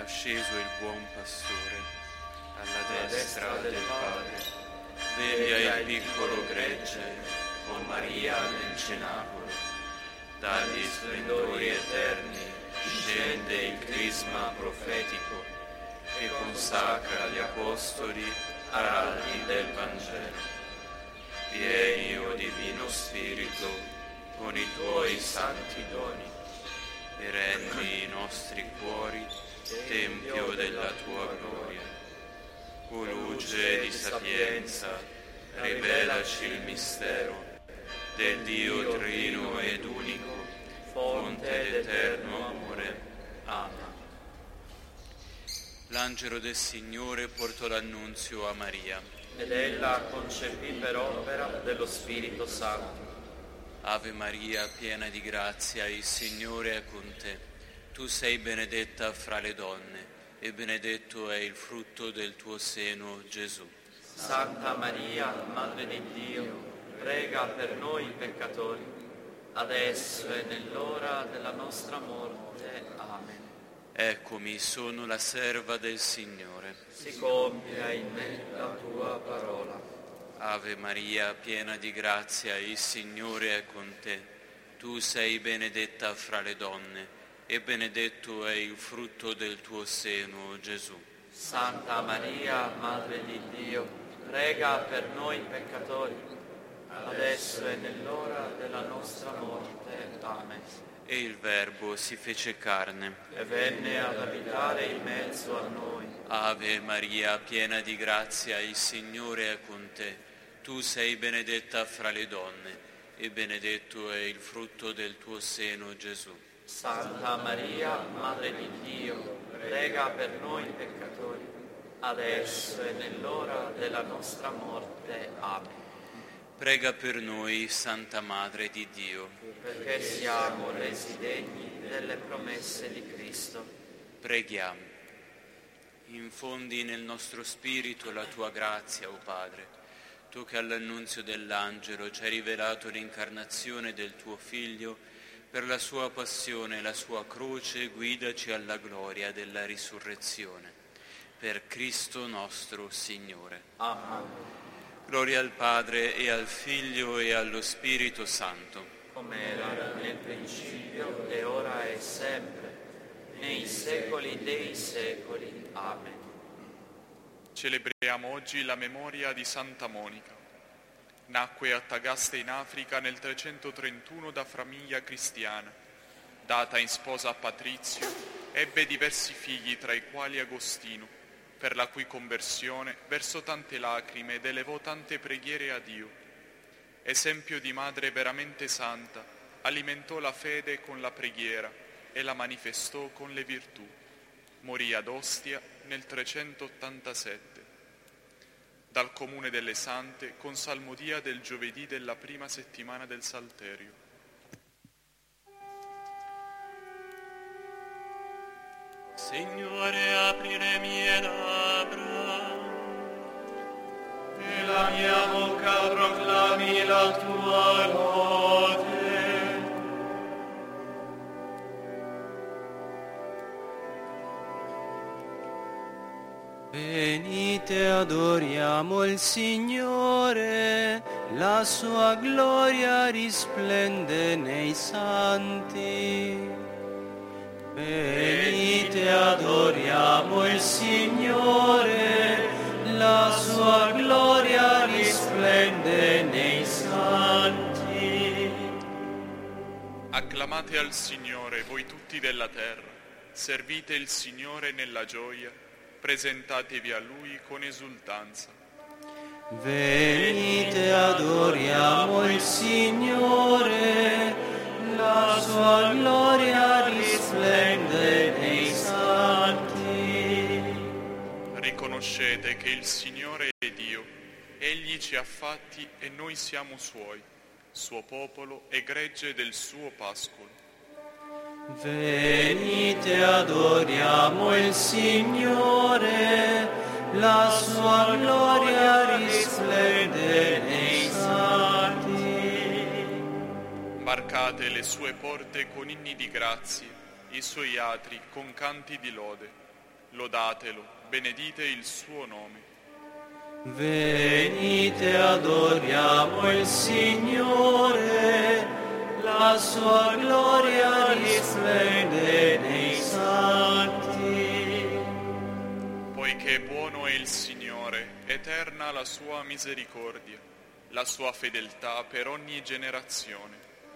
sceso il buon pastore, alla destra del Padre, veglia il piccolo gregge, con Maria nel cenacolo. Dagli splendori eterni scende il crisma profetico, che consacra gli apostoli araldi del Vangelo. Vieni, o Divino Spirito, con i tuoi santi doni, e rendi i nostri cuori tempio della tua gloria. O luce di sapienza, rivelaci il mistero del Dio trino ed unico, fonte d'eterno amore. Amen. L'angelo del Signore portò l'annunzio a Maria, ed ella concepì per opera dello Spirito Santo. Ave Maria, piena di grazia, il Signore è con te. Tu sei benedetta fra le donne, e benedetto è il frutto del tuo seno, Gesù. Santa Maria, Madre di Dio, prega per noi peccatori, adesso e nell'ora della nostra morte. Amen. Eccomi, sono la serva del Signore. Si compia in me la tua parola. Ave Maria, piena di grazia, il Signore è con te. Tu sei benedetta fra le donne, e benedetto è il frutto del tuo seno, Gesù. Santa Maria, Madre di Dio, prega per noi peccatori, adesso e nell'ora della nostra morte. Amen. E il Verbo si fece carne e venne ad abitare in mezzo a noi. Ave Maria, piena di grazia, il Signore è con te. Tu sei benedetta fra le donne, e benedetto è il frutto del tuo seno, Gesù. Santa Maria, Madre di Dio, prega per noi peccatori, adesso e nell'ora della nostra morte. Amen. Prega per noi, Santa Madre di Dio, perché siamo resi degni delle promesse di Cristo. Preghiamo. Infondi nel nostro spirito la tua grazia, o Padre. Tu che all'annunzio dell'angelo ci hai rivelato l'incarnazione del tuo Figlio, per la sua passione e la sua croce guidaci alla gloria della risurrezione. Per Cristo nostro Signore. Amen. Gloria al Padre e al Figlio e allo Spirito Santo. Come era nel principio, e ora e sempre, nei secoli dei secoli. Amen. Celebriamo oggi la memoria di Santa Monica. Nacque a Tagaste in Africa nel 331 da famiglia cristiana. Data in sposa a Patrizio, ebbe diversi figli, tra i quali Agostino, per la cui conversione versò tante lacrime ed elevò tante preghiere a Dio. Esempio di madre veramente santa, alimentò la fede con la preghiera e la manifestò con le virtù. Morì ad Ostia nel 387. Dal comune delle Sante, con salmodia del giovedì della prima settimana del Salterio. Signore, apri le mie labbra, e la mia bocca proclami la tua lode. Venite, adoriamo il Signore, la sua gloria risplende nei santi. Venite, adoriamo il Signore, la sua gloria risplende nei santi. Acclamate al Signore, voi tutti della terra, servite il Signore nella gioia, presentatevi a Lui con esultanza. Venite, adoriamo il Signore, la sua gloria risplende nei santi. Riconoscete che il Signore è Dio, Egli ci ha fatti e noi siamo Suoi, suo popolo e gregge del suo pascolo. Venite, adoriamo il Signore, la sua gloria risplende nei santi. Varcate le sue porte con inni di grazie, i suoi atri con canti di lode. Lodatelo, benedite il suo nome. Venite, adoriamo il Signore, la sua gloria risplende nei santi. Poiché buono è il Signore, eterna la sua misericordia, la sua fedeltà per ogni generazione.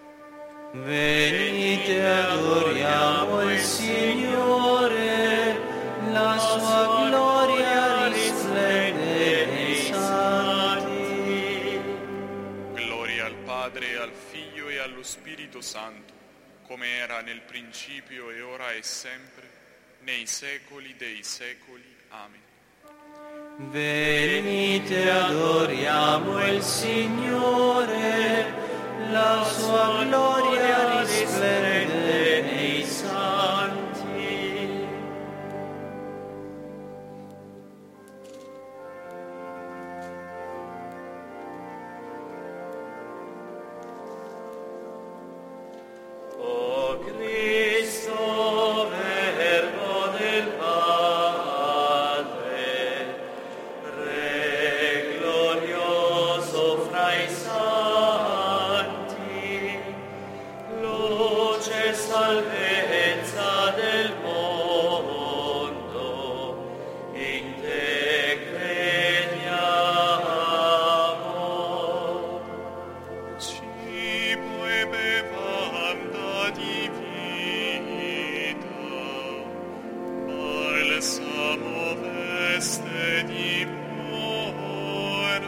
Venite, adoriamo il Signore, la sua gloria risplende nei santi. Gloria al Padre, al Figlio e allo Spirito Santo, come era nel principio e ora e sempre, nei secoli dei secoli. Amen. Venite, adoriamo il Signore, la sua gloria risplende nei santi. O Cristo, Verbo del Padre, Re glorioso fra i santi, luce e salvezza del mondo, in te crediamo. Cibo e bevanda di vita, balsamo veste dimora,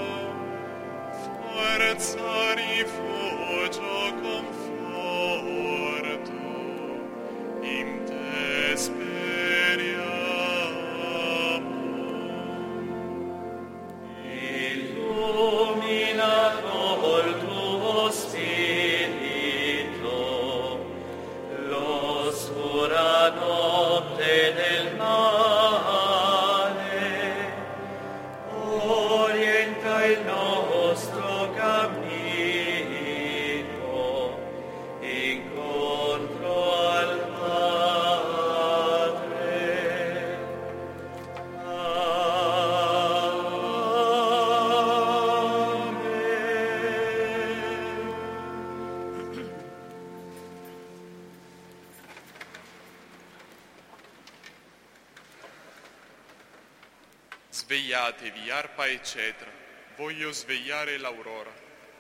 forza, rifugio, conforto, in te speriamo. Illumina col tuo spirito l'oscura notte del male, orienta il nostro cammino incontro al Padre. Svegliatevi, arpa e cetra, voglio svegliare l'aurora.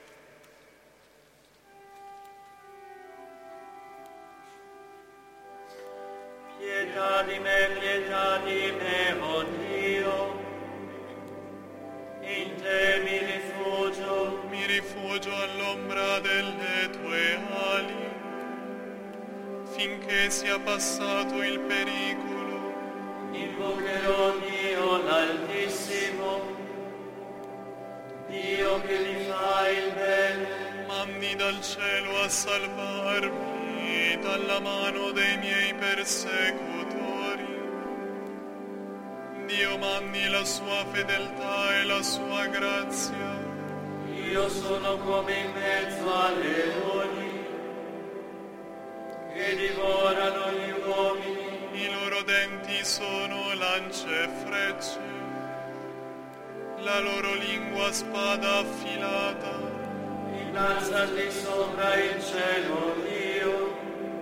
Pietà di me, oh Dio, in te mi rifugio all'ombra delle tue ali, finché sia passato il pericolo. invocherò Dio l'Altissimo, Dio che mi fa il bene, Mandi dal cielo a salvarmi dalla mano dei miei persecutori. Dio mandi la sua fedeltà e la sua grazia. io sono come in mezzo a leoni, che divorano gli uomini, I loro denti sono lance e frecce, la loro lingua spada affilata. innalzati sopra il cielo, Dio,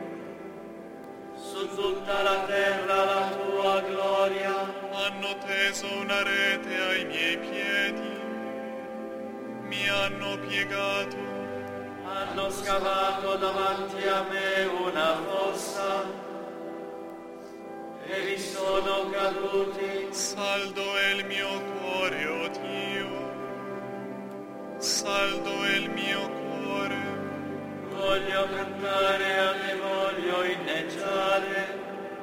su tutta la terra la tua gloria. Hanno teso una rete ai miei piedi, mi hanno piegato. Hanno scavato davanti a me una fossa e vi sono caduti. Saldo è il mio cuore, o Dio, saldo è il mio cuore. Voglio cantare a te, voglio inneggiare.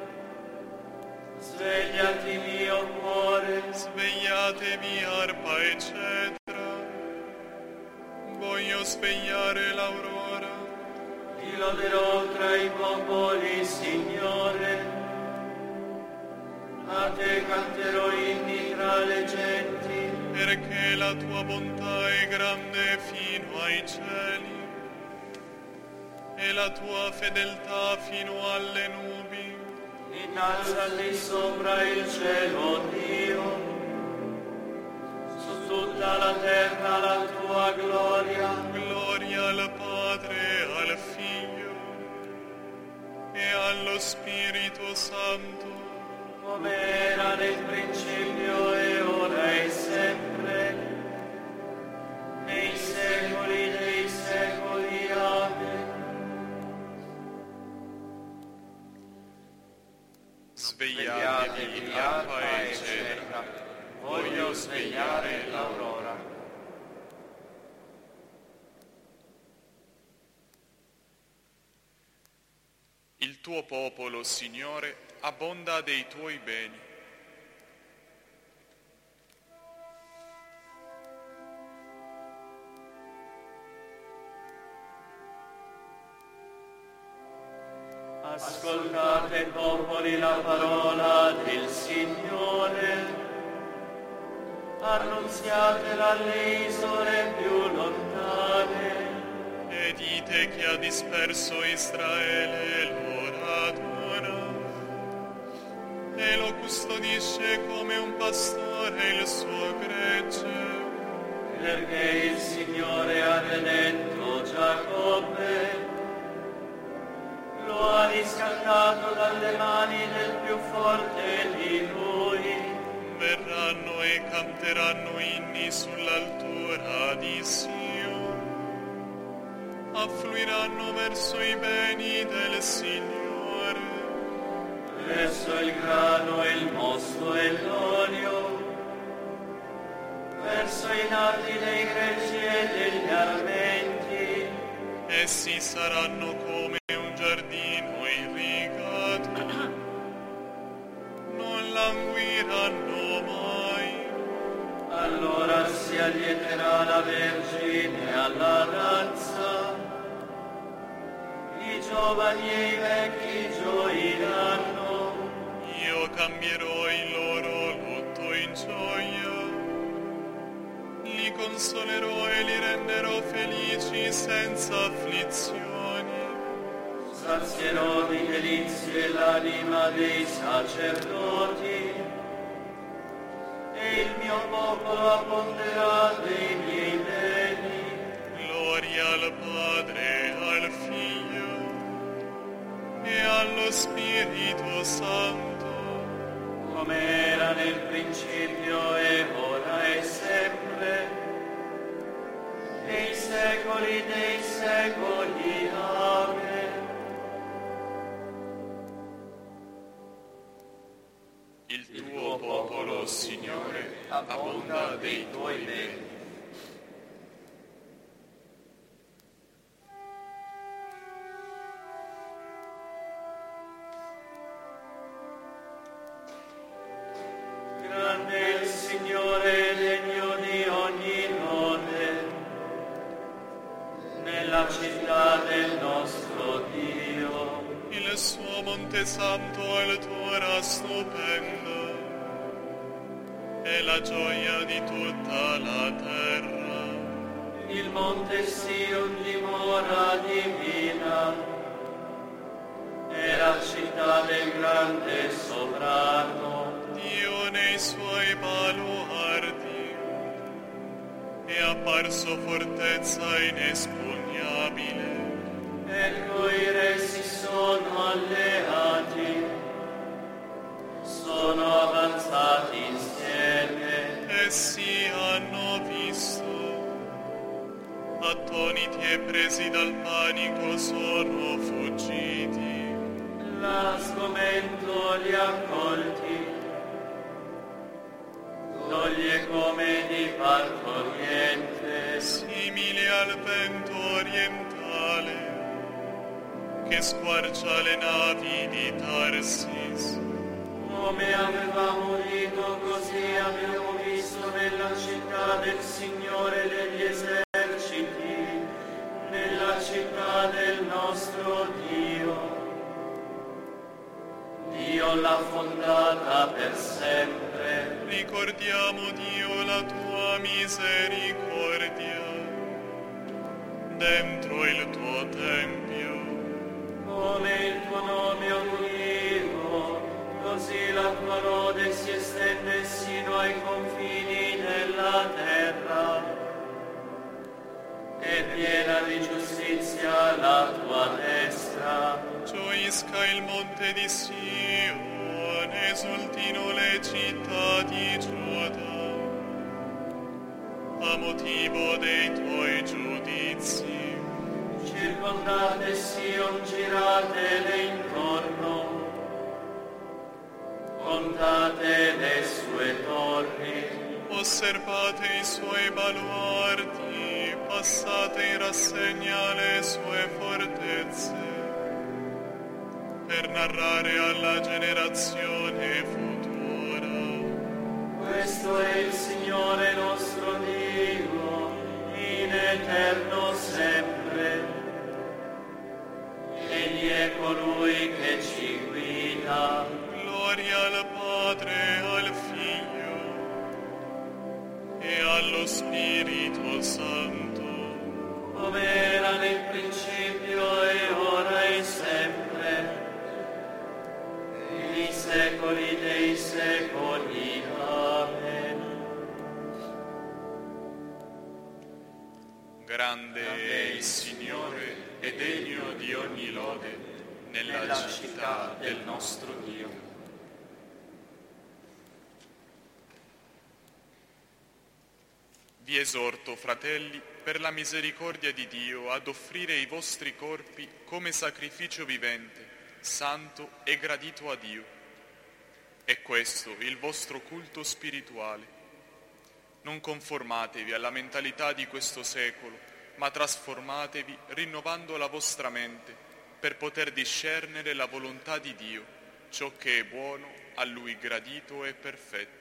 Svegliati mio cuore, Svegliatevi, arpa e cetra, voglio svegliare l'aurora. ti loderò tra i popoli, Signore. A te canterò inni tra le genti. Perché la tua bontà è grande fino ai cieli e la tua fedeltà fino alle nubi. Innalzati sopra il cielo, Dio, su tutta la terra la tua gloria. Gloria al Padre, al Figlio e allo Spirito Santo, come era nel principio e ora e sempre, nei secoli dei secoli. Amen. Svegliatevi, alfa e eccetera. Voglio svegliare l'aurora. Il tuo popolo, Signore, abbonda dei tuoi beni. Ascoltate, popoli, la parola del Signore. Annunziatela alle isole più lontane. e dite che ha disperso Israele e lo raduna, e lo custodisce come un pastore il suo gregge. Perché il Signore ha redento Giacobbe, lo ha riscattato dalle mani del più forte di lui. Verranno e canteranno inni sull'altura di Sion, affluiranno verso i beni del Signore, Verso il grano e il mosto e l'olio, verso i nati dei greggi e degli armenti. essi saranno come un giardino irrigato, non languiranno mai. Allora si allieterà la Vergine alla danza, i giovani e i vecchi gioiranno. Io cambierò il loro lutto in gioia, li consolerò e li renderò felici senza afflizioni. Sazierò di delizie l'anima dei sacerdoti, e il mio popolo abbonderà dei miei beni. Gloria al Padre, al Figlio e allo Spirito Santo, Come era nel principio e ora e sempre, nei secoli dei secoli. Amen. Il tuo popolo, Signore, abbonda dei tuoi beni. Grande il Signore, degno di ogni lode, nella città del nostro Dio. il suo Monte Santo altura stupenda, è la gioia di tutta la terra. Il monte Sion dimora divina, è la città del grande sovrano. Dio nei suoi baluardi, è apparso fortezza inespugnabile. Ecco i re si sono alleati, sono avanzati insieme. Essi hanno visto, attoniti e presi dal panico sono fuggiti. La sgomento li ha colti, toglie come di partoriente. Simili al vento orientale che squarcia le navi di Tarsis. Come avevamo udito, così abbiamo visto nella città del Signore degli eserciti, nella città del nostro Dio. Dio l'ha fondata per sempre. Ricordiamo, Dio, la tua misericordia dentro il tuo tempio. Come il tuo nome, o Dio, Così la tua lode si estende sino ai confini della terra. E piena di giustizia la tua destra. Gioisca il monte di Sion, esultino le città di Giuda, a motivo dei tuoi giudizi. Circondate Sion, giratele intorno, contate le sue torri. Osservate i suoi baluardi, passate in rassegna le sue fortezze, per narrare alla generazione futura. Questo è il Signore nostro Dio, in eterno sempre. Egli è colui che ci guida. Gloria al Padre, al Figlio e allo Spirito Santo, come era nel principio e ora e sempre, nei secoli dei secoli. Amen. Grande è il Signore e degno di ogni lode nella città del nostro Dio. Vi esorto, fratelli, per la misericordia di Dio, ad offrire i vostri corpi come sacrificio vivente, santo e gradito a Dio. È questo il vostro culto spirituale. Non conformatevi alla mentalità di questo secolo, ma trasformatevi rinnovando la vostra mente per poter discernere la volontà di Dio, ciò che è buono, a Lui gradito e perfetto.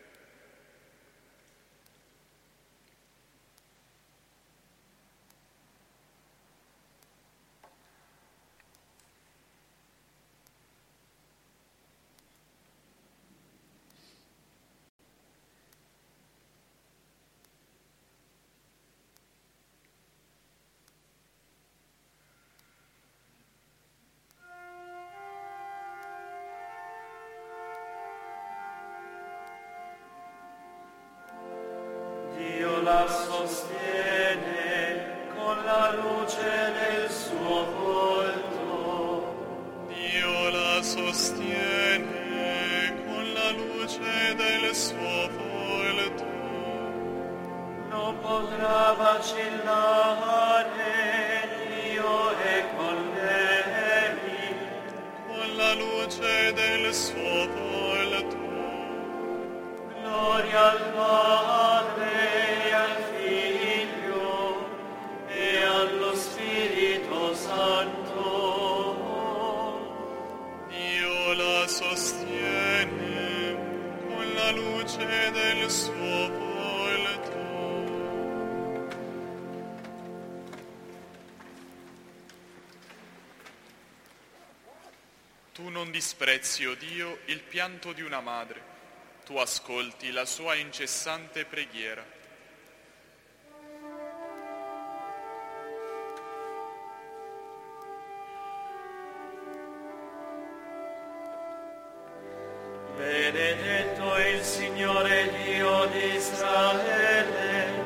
La sostiene con la luce del suo volto. Dio la sostiene con la luce del suo volto. Non potrà vacillare, Dio è con lei. Con la luce del suo volto. Gloria al Padre, al Figlio e allo Spirito Santo. Dio la sostiene con la luce del suo volto. Tu non disprezzi, o Dio, il pianto di una madre. Tu ascolti la sua incessante preghiera. Benedetto il Signore Dio di Israele,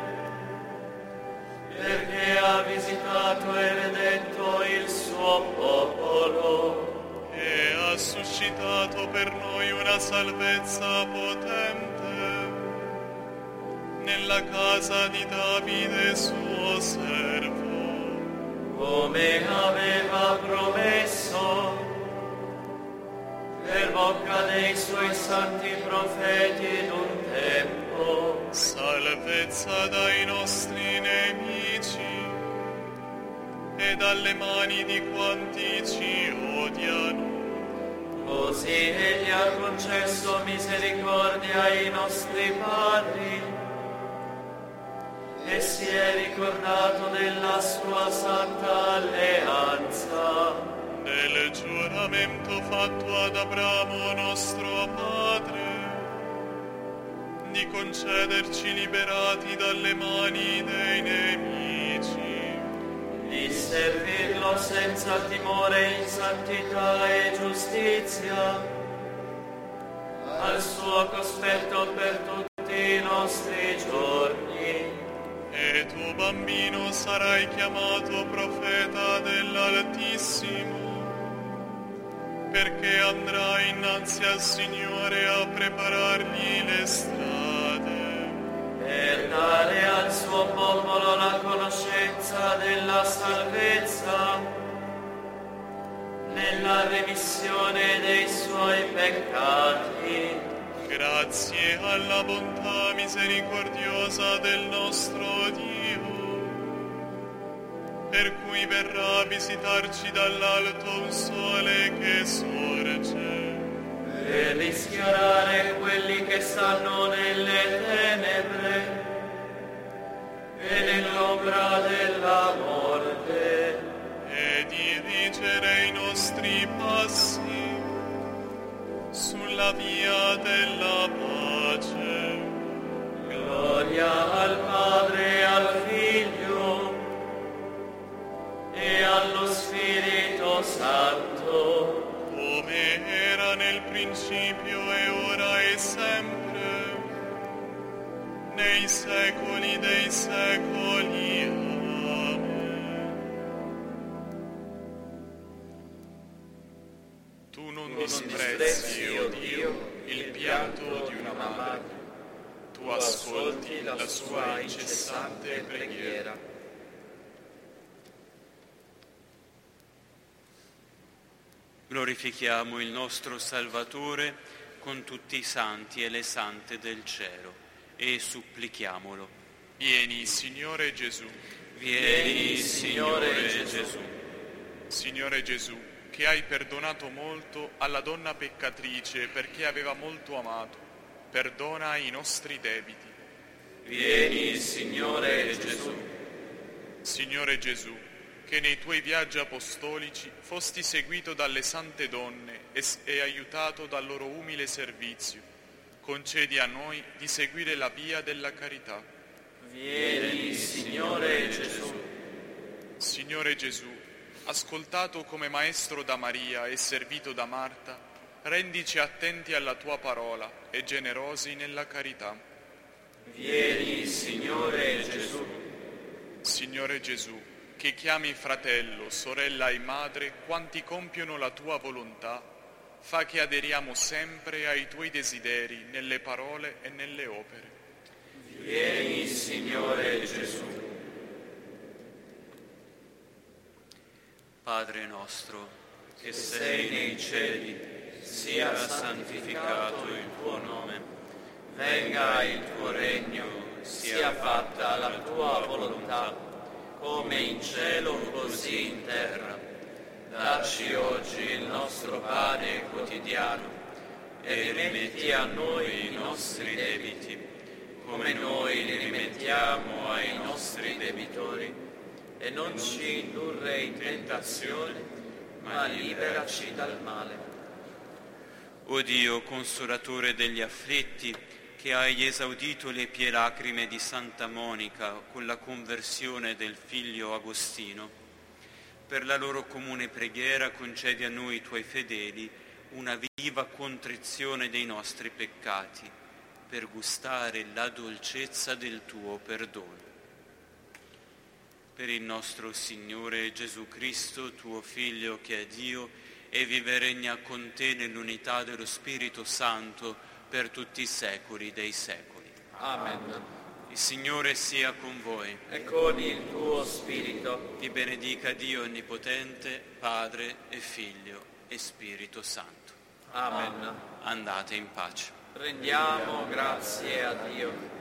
perché ha visitato e redetto il suo popolo. E ha suscitato per noi una salvezza potente nella casa di Davide suo servo, come aveva promesso per bocca dei suoi santi profeti d'un tempo. salvezza dai nostri nemici e dalle mani di quanti ci odiano. Così egli ha concesso misericordia ai nostri padri e si è ricordato della sua santa alleanza, Del giuramento fatto ad Abramo nostro padre, di concederci liberati dalle mani dei nemici, di servirlo senza timore in santità e giustizia, al suo cospetto per tutti i nostri giorni. E tuo bambino sarai chiamato profeta dell'Altissimo, perché andrà innanzi al Signore a preparargli le strade, Per dare al suo popolo la conoscenza della salvezza, nella remissione dei suoi peccati. grazie alla bontà misericordiosa del nostro Dio, per cui verrà a visitarci dall'alto un sole che sorge, Per rischiarare quelli che stanno nelle tenebre e nell'ombra della morte, e dirigere i nostri passi sulla via della pace. gloria al Padre e al Figlio e allo Spirito Santo, Come era nel principio e ora e sempre, nei secoli dei secoli. Amen. Tu non disprezzi, o Dio, il pianto di una madre. Tu ascolti la sua incessante preghiera. Glorifichiamo il nostro Salvatore con tutti i santi e le sante del cielo e supplichiamolo. Vieni, Signore Gesù. Vieni, Signore Gesù. Signore Gesù, che hai perdonato molto alla donna peccatrice perché aveva molto amato, perdona i nostri debiti. vieni Signore Gesù. Signore Gesù, che nei tuoi viaggi apostolici fosti seguito dalle sante donne e aiutato dal loro umile servizio, concedi a noi di seguire la via della carità. Vieni Signore Gesù. Signore Gesù, ascoltato come maestro da Maria e servito da Marta, rendici attenti alla tua parola e generosi nella carità. Vieni Signore Gesù. Signore Gesù, che chiami fratello, sorella e madre quanti compiono la tua volontà, fa che aderiamo sempre ai tuoi desideri nelle parole e nelle opere. Vieni Signore Gesù. Padre nostro, Che sei nei cieli, sia santificato il tuo nome. Venga il tuo regno, sia fatta la tua volontà, come in cielo così in terra. Dacci oggi il nostro pane quotidiano e rimetti a noi i nostri debiti, come noi li rimettiamo ai nostri debitori, e non ci indurre in tentazione, ma liberaci dal male. o Dio, consolatore degli afflitti, che hai esaudito le pie lacrime di Santa Monica con la conversione del figlio Agostino, per la loro comune preghiera concedi a noi tuoi fedeli una viva contrizione dei nostri peccati, per gustare la dolcezza del tuo perdono. Per il nostro Signore Gesù Cristo, tuo Figlio, che è Dio, e vive e regna con te nell'unità dello Spirito Santo per tutti i secoli dei secoli. Amen. Il Signore sia con voi. E con il tuo spirito. Vi benedica Dio Onnipotente, Padre e Figlio e Spirito Santo. Amen. Andate in pace. Rendiamo grazie a Dio.